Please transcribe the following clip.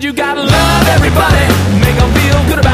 you gotta love everybody, make them feel good about